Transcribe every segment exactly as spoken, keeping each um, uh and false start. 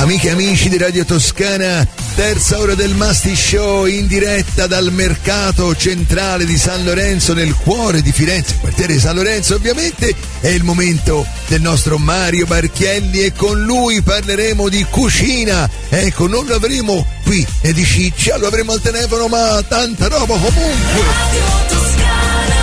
Amiche e amici di Radio Toscana, terza ora del Masti Show in diretta dal mercato centrale di San Lorenzo, nel cuore di Firenze, quartiere di San Lorenzo ovviamente. È il momento del nostro Mario Barchielli e con lui parleremo di cucina. Ecco, non lo avremo qui e di ciccia, lo avremo al telefono, ma tanta roba comunque. Radio Toscana.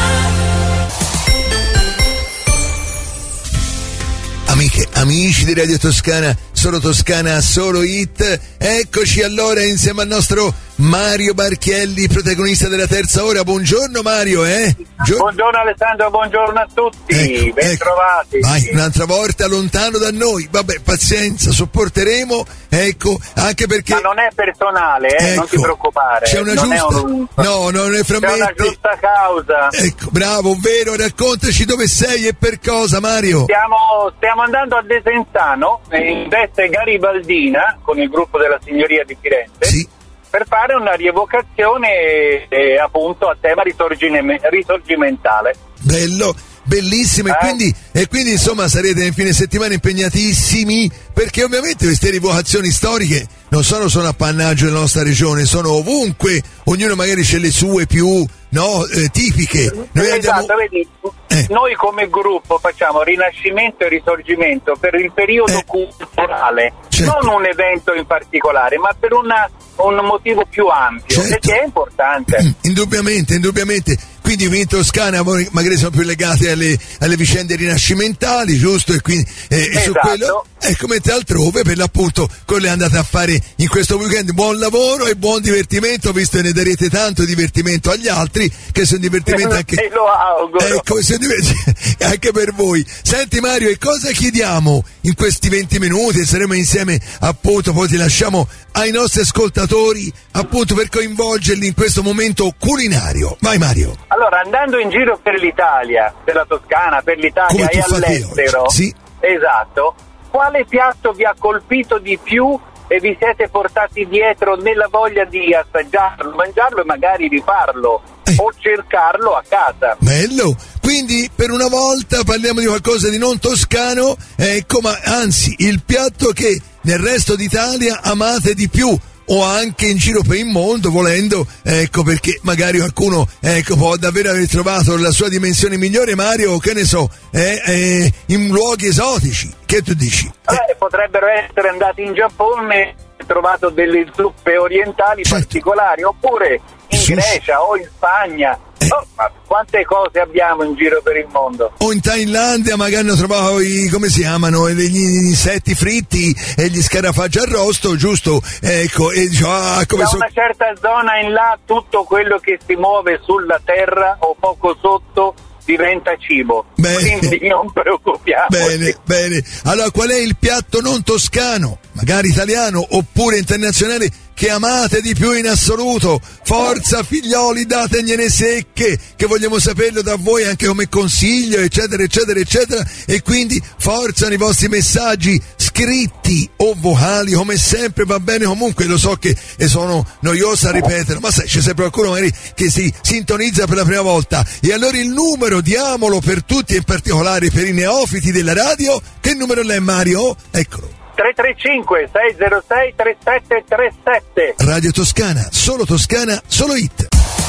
Amiche, amici di Radio Toscana, solo Toscana, solo hit. Eccoci allora insieme al nostro Mario Barchielli, protagonista della terza ora. Buongiorno Mario, eh? Gio- buongiorno Alessandro, buongiorno a tutti, ecco, ben ecco. trovati. Vai, un'altra volta lontano da noi. Vabbè, pazienza, sopporteremo, ecco, anche perché... Ma non è personale, eh? Ecco, non ti preoccupare. C'è una non giusta... È un... No, non è fra me. C'è una giusta causa. Ecco, bravo, vero, raccontaci dove sei e per cosa, Mario. Stiamo, stiamo andando a Desenzano, in veste garibaldina, con il gruppo della Signoria di Firenze. Sì. Per fare una rievocazione eh, appunto a tema risorgine- risorgimentale. Bello, bellissimo, eh? e, quindi, e quindi insomma sarete in fine settimana impegnatissimi, perché ovviamente queste rievocazioni storiche non sono solo appannaggio della nostra regione, sono ovunque, ognuno magari c'è le sue più no, eh, tipiche. Noi esatto, andiamo... vedi, eh. noi come gruppo facciamo Rinascimento e Risorgimento per il periodo eh. culturale, certo. non un evento in particolare, ma per una, un motivo più ampio, certo. perché è importante. Indubbiamente, indubbiamente. Quindi in Toscana magari sono più legati alle, alle vicende rinascimentali, giusto? E quindi eh, esatto. su quello, ecco, mentre altrove per l'appunto quello è andate a fare in questo weekend. Buon lavoro e buon divertimento, visto che ne darete tanto divertimento agli altri, che sono divertimento anche... E lo auguro. Ecco, sono divertimento anche per voi. Senti Mario, e cosa chiediamo in questi venti minuti? Saremo insieme appunto, poi ti lasciamo ai nostri ascoltatori appunto per coinvolgerli in questo momento culinario. Vai Mario. Allora, andando in giro per l'Italia, per la Toscana, per l'Italia e all'estero, sì. Esatto, quale piatto vi ha colpito di più e vi siete portati dietro nella voglia di assaggiarlo, mangiarlo e magari rifarlo eh. o cercarlo a casa? Bello! Quindi per una volta parliamo di qualcosa di non toscano, ecco, ma anzi il piatto che nel resto d'Italia amate di più, o anche in giro per il mondo, volendo, ecco, perché magari qualcuno ecco può davvero aver trovato la sua dimensione migliore, Mario, che ne so, eh, eh, in luoghi esotici. Che tu dici? Eh, potrebbero essere andati in Giappone e trovato delle zuppe orientali certo. particolari, oppure in Sushi. Grecia o in Spagna. Eh. Oh, ma quante cose abbiamo in giro per il mondo? O in Thailandia magari hanno trovato i, come si chiamano, gli insetti fritti e gli scarafaggi arrosto, giusto? Ecco, e dice, ah, come da so... una certa zona in là tutto quello che si muove sulla terra o poco sotto diventa cibo. Bene. Quindi non preoccupiamoci. Bene, bene. Allora, qual è il piatto non toscano, magari italiano oppure internazionale, che amate di più in assoluto? Forza figlioli, dategliene secche, che vogliamo saperlo da voi anche come consiglio, eccetera eccetera eccetera. E quindi forza nei vostri messaggi scritti o vocali, come sempre va bene. Comunque lo so che sono noiosa a ripetere, ma sai, c'è sempre qualcuno magari che si sintonizza per la prima volta. E allora il numero, diamolo per tutti e in particolare per i neofiti della radio. Che numero è, Mario? Eccolo. tre tre cinque sei zero sei tre sette tre sette. Radio Toscana, solo Toscana, solo hit.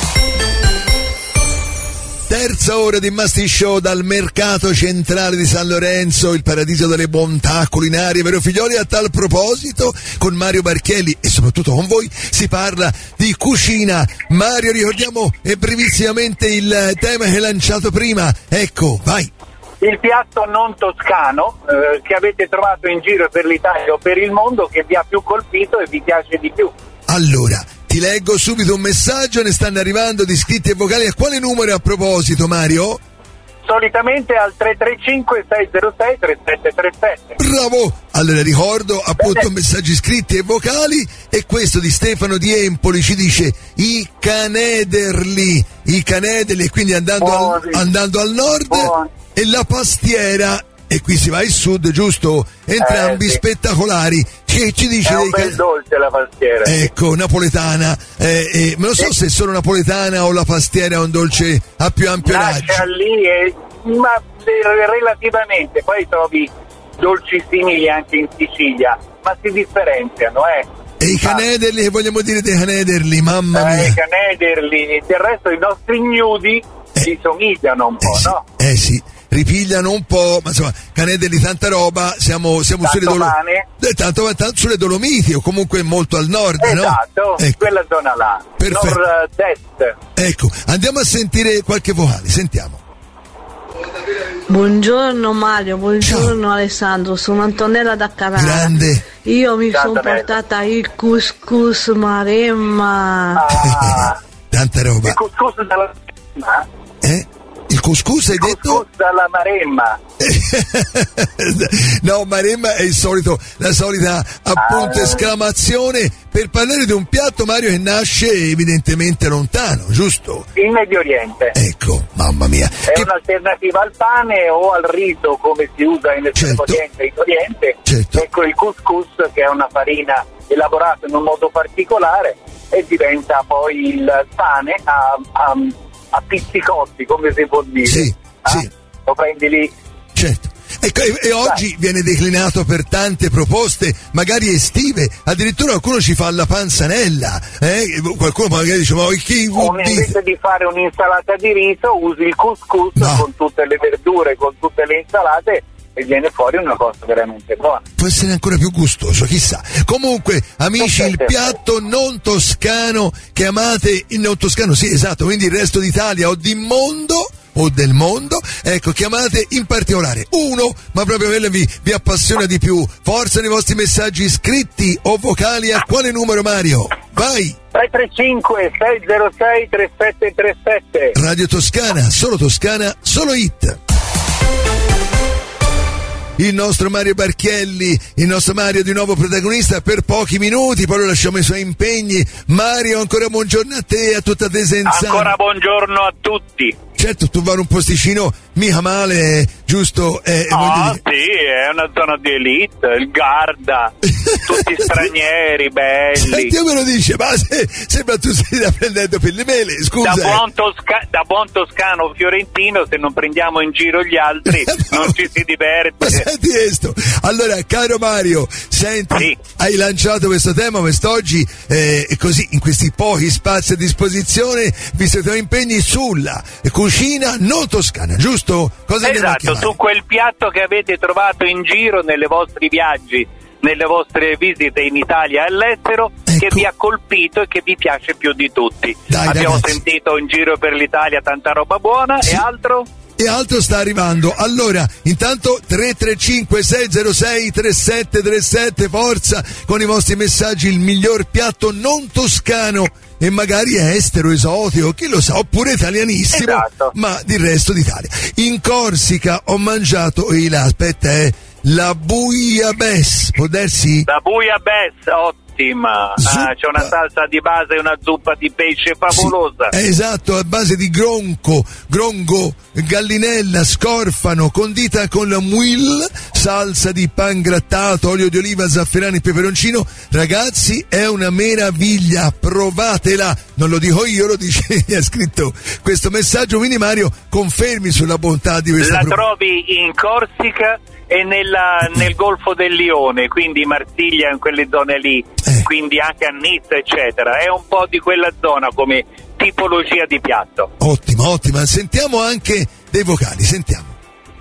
Terza ora di Masti Show dal mercato centrale di San Lorenzo, il paradiso delle bontà culinarie, vero figlioli? A tal proposito, con Mario Barchielli e soprattutto con voi si parla di cucina. Mario, ricordiamo eh, brevissimamente il tema che hai lanciato prima. Ecco, vai. Il piatto non toscano eh, che avete trovato in giro per l'Italia o per il mondo che vi ha più colpito e vi piace di più. Allora, ti leggo subito un messaggio, ne stanno arrivando di scritti e vocali. A quale numero a proposito, Mario? Solitamente al tre tre cinque sei zero sei tre sette tre sette. Bravo! Allora ricordo appunto messaggi scritti e vocali, e questo di Stefano di Empoli ci dice i canederli, i canederli, quindi andando, al, andando al nord. Buoni. E la pastiera, e qui si va al sud, giusto? Entrambi eh, sì. spettacolari. Che ci dice? È un dei bel dolce la pastiera. Ecco, napoletana. Eh, eh, ma non so sì. se è solo napoletana o la pastiera è un dolce a più ampio raggio. Nasce lì, e, ma relativamente, poi trovi dolci simili anche in Sicilia, ma si differenziano, eh. E i canederli, che vogliamo dire dei canederli, mamma mia. Eh, I canederli, del resto i nostri ignudi eh, si somigliano un po', eh sì, no? Eh sì, ripigliano un po', ma insomma, canederli tanta roba, siamo, siamo sulle, Dolo- eh, tanto, tanto sulle Dolomiti o comunque molto al nord, esatto, no? Ecco. Quella zona là, perfetto. nord-est. Ecco, andiamo a sentire qualche vocale, sentiamo. Buongiorno Mario, buongiorno Ciao. Alessandro, sono Antonella da Carrara. Grande. Io mi sono portata il couscous Maremma. Ah, tanta roba. Il couscous dalla Maremma? Eh? Il couscous hai il detto? Il couscous dalla Maremma. No, Maremma è il solito, la solita appunto ah. esclamazione per parlare di un piatto, Mario, che nasce evidentemente lontano, giusto? In Medio Oriente. Ecco, mamma mia. È che... un'alternativa al pane o al riso, come si usa in Estremo certo. Oriente e in Oriente. Certo. Ecco il couscous, che è una farina elaborata in un modo particolare e diventa poi il pane a, a, a pizzicotti, come si può dire. Sì, ah? sì. Lo prendi lì. Certo. Ecco, e, e oggi Dai. viene declinato per tante proposte, magari estive, addirittura qualcuno ci fa la panzanella, eh? Qualcuno magari dice, ma chi vuol dire? Invece di fare un'insalata di riso usi il couscous no. con tutte le verdure, con tutte le insalate, e viene fuori una cosa veramente buona. Può essere ancora più gustoso, chissà. Comunque, amici, il piatto non toscano che amate, il non toscano, sì, esatto, quindi il resto d'Italia o di mondo o del mondo, ecco, chiamate in particolare uno, ma proprio quello vi, vi appassiona di più. Forza nei vostri messaggi scritti o vocali. A quale numero, Mario? Vai! tre tre cinque sei zero sei tre sette tre sette. Radio Toscana, solo Toscana, solo hit. Il nostro Mario Barchielli, il nostro Mario di nuovo protagonista per pochi minuti, poi lo lasciamo ai suoi impegni. Mario, ancora buongiorno a te e a tutta Desenzano. Ancora buongiorno a tutti. Certo, tu vai in un posticino mica male, giusto? Eh, ah, sì, è una zona di elite, il Garda, tutti stranieri, belli. Senti, me lo dice, ma se, sembra tu stia prendendo per le mele, scusa. Da buon, tosca- da buon toscano fiorentino, se non prendiamo in giro gli altri, non ci si diverte. Ma senti questo, allora, caro Mario, senti, sì. hai lanciato questo tema quest'oggi, eh, così, in questi pochi spazi a disposizione, visto i tuoi impegni sulla cucina non toscana, giusto? Cosa esatto, su quel piatto che avete trovato in giro nei vostri viaggi, nelle vostre visite in Italia e all'estero, ecco. che vi ha colpito e che vi piace più di tutti. Dai, abbiamo ragazzi. sentito in giro per l'Italia tanta roba buona, sì. e altro? E altro sta arrivando. Allora, intanto tre tre cinque sei zero sei tre sette tre sette, forza con i vostri messaggi, il miglior piatto non toscano e magari estero, esotico, chi lo sa, oppure italianissimo, esatto. ma del resto d'Italia. In Corsica ho mangiato, e là, aspetta, è la bouillabaisse, può darsi? La bouillabaisse, ottima, ah, c'è una salsa di base e una zuppa di pesce favolosa. Sì, esatto, a base di gronco, grongo, gallinella, scorfano, condita con la mouille, salsa di pan grattato, olio di oliva, zafferano e peperoncino. Ragazzi, è una meraviglia, provatela. Non lo dico io, lo dice chi ha scritto questo messaggio, quindi Mario, confermi sulla bontà di questa La pro- trovi in Corsica e nella, nel Golfo del Lione, quindi Marsiglia, in quelle zone lì, eh. quindi anche a Nizza, eccetera. È un po' di quella zona come tipologia di piatto. Ottima, ottima. Sentiamo anche dei vocali, sentiamo.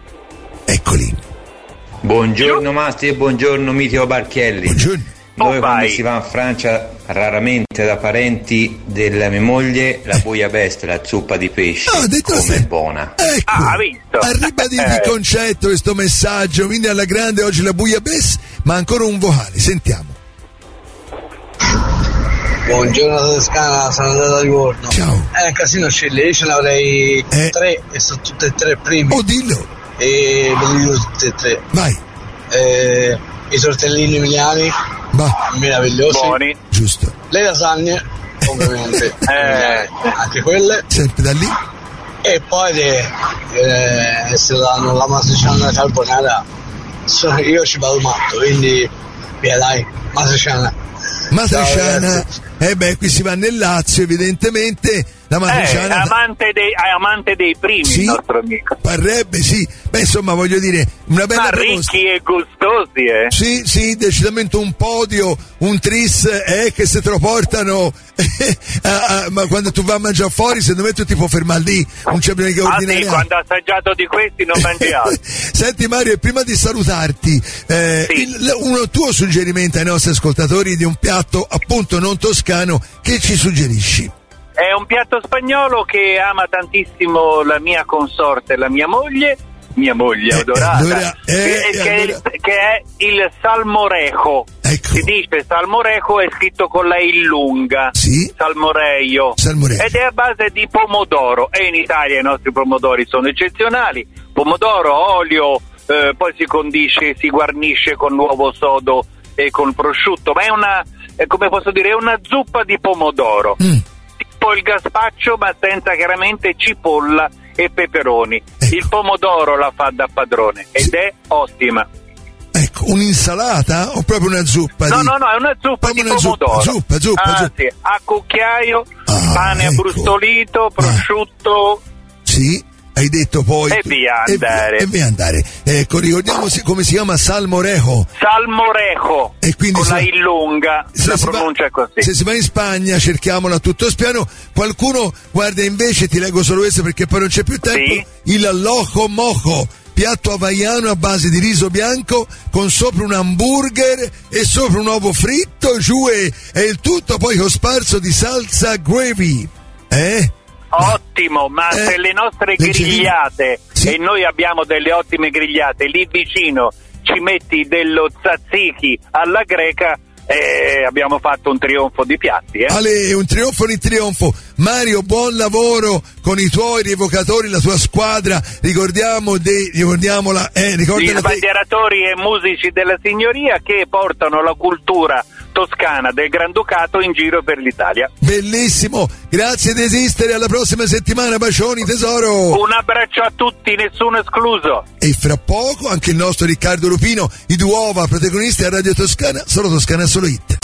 Eccoli. Buongiorno Masti e buongiorno Mitio Barchielli. Buongiorno. Noi oh, quando vai. si va in Francia, raramente da parenti della mia moglie, la bouillabaisse, la zuppa di pesce, ah, detto come se... è buona. Ecco, ah, visto. a ribadire il concetto, questo messaggio, quindi alla grande oggi la bouillabaisse, ma ancora un vocale, sentiamo. Buongiorno Toscana, sono andato a Livorno. Ciao. È un casino scelle, io ce ne avrei eh. tre e sono tutte e tre primi. Oh, dillo. E ve li dico tutte e tre. Vai. Eh, I tortellini emiliani, bah. meravigliosi. Buoni. Giusto. Le lasagne, ovviamente, eh. anche quelle. Sempre da lì. E poi de, eh, se danno la matriciana carbonara, so, io ci vado matto, quindi via dai, matriciana. Matriciana, eh beh, qui si va nel Lazio, evidentemente. La Matriciana. Eh, è amante dei, è amante dei primi, sì, il nostro amico. Parrebbe, sì. Beh, insomma, voglio dire, una bella Ma proposta. ricchi e gustosi, eh? Sì, sì, decisamente un podio, un tris, eh, che se te lo portano, eh, a, a, ma quando tu vai a mangiare fuori, secondo me tu ti puoi fermare lì, non c'è bisogno che ordinare. Ah sì, quando ho assaggiato di questi non mangi altro. Senti Mario, prima di salutarti, eh, Sì. il, uno tuo suggerimento ai nostri ascoltatori di un piatto appunto non toscano, che ci suggerisci? È un piatto spagnolo che ama tantissimo la mia consorte, la mia moglie, mia moglie Eh, adorata, allora, eh, che, che, è il, allora. che è il salmorejo. Ecco. Si dice salmorejo, è scritto con la I lunga. Sì. Salmorejo. Salmorejo. Ed è a base di pomodoro, e in Italia i nostri pomodori sono eccezionali. Pomodoro, olio, eh, poi si condisce, si guarnisce con l'uovo sodo e con prosciutto, ma è una, è, come posso dire, è una zuppa di pomodoro. Mm. Tipo il gazpacho, ma senza chiaramente cipolla e peperoni. Ecco. Il pomodoro la fa da padrone ed Sì. è ottima. Ecco, un'insalata o proprio una zuppa? No, di... no, no, è una zuppa Proprio di una zuppa, pomodoro. zuppa, zuppa, ah, zuppa. Sì. A cucchiaio, Ah, pane ecco. abbrustolito, prosciutto. Sì, hai detto poi... E via andare. E via andare. Ecco, ricordiamo si- come si chiama salmorejo. Salmorejo, E quindi con se- la I lunga, Se la si va- pronuncia è così. Se si va in Spagna, cerchiamola a tutto spiano. Qualcuno, guarda, invece ti leggo solo questo perché poi non c'è più tempo. Sì. Il lojo mojo, piatto hawaiano a base di riso bianco con sopra un hamburger e sopra un uovo fritto, giù e, e il tutto poi cosparso di salsa gravy. Eh? Ottimo, ma Eh, se le nostre leggerino. grigliate, Sì. e noi abbiamo delle ottime grigliate, lì vicino ci metti dello tzatziki alla greca, eh, abbiamo fatto un trionfo di piatti. Eh? Ale, un trionfo di trionfo. Mario, buon lavoro con i tuoi rievocatori, la tua squadra. Ricordiamo dei, ricordiamola, eh, Gli ricordala te. sbandieratori e musici della signoria che portano la cultura toscana del Granducato in giro per l'Italia. Bellissimo, grazie di esistere, alla prossima settimana, bacioni tesoro. Un abbraccio a tutti, nessuno escluso. E fra poco anche il nostro Riccardo Lupino, i Duova, protagonisti a Radio Toscana, solo Toscana, solo hit.